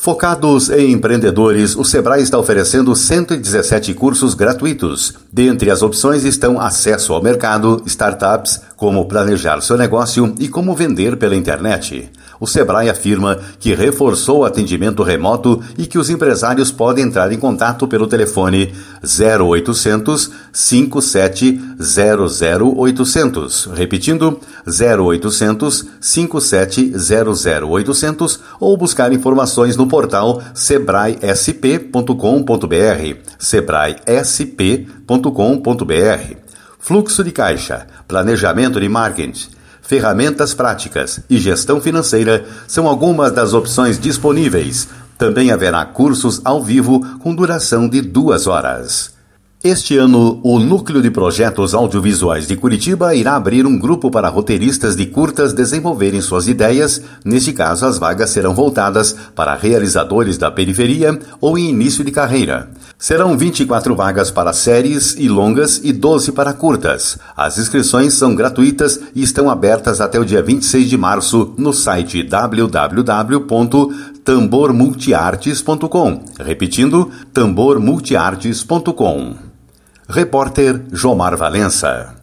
Focados em empreendedores, o Sebrae está oferecendo 117 cursos gratuitos. Dentre as opções estão acesso ao mercado, startups, como planejar seu negócio e como vender pela internet. O Sebrae afirma que reforçou o atendimento remoto e que os empresários podem entrar em contato pelo telefone 0800 57 00800. Repetindo, 0800 57 00800 ou buscar informações no portal sebraesp.com.br, sebraesp.com.br. Fluxo de caixa, planejamento de marketing, ferramentas práticas e gestão financeira são algumas das opções disponíveis. Também haverá cursos ao vivo com duração de 2 horas. Este ano, o Núcleo de Projetos Audiovisuais de Curitiba irá abrir um grupo para roteiristas de curtas desenvolverem suas ideias. Neste caso, as vagas serão voltadas para realizadores da periferia ou em início de carreira. Serão 24 vagas para séries e longas e 12 para curtas. As inscrições são gratuitas e estão abertas até o dia 26 de março no site www.tambormultiartes.com. Repetindo, tambormultiartes.com. Repórter Jomar Valença.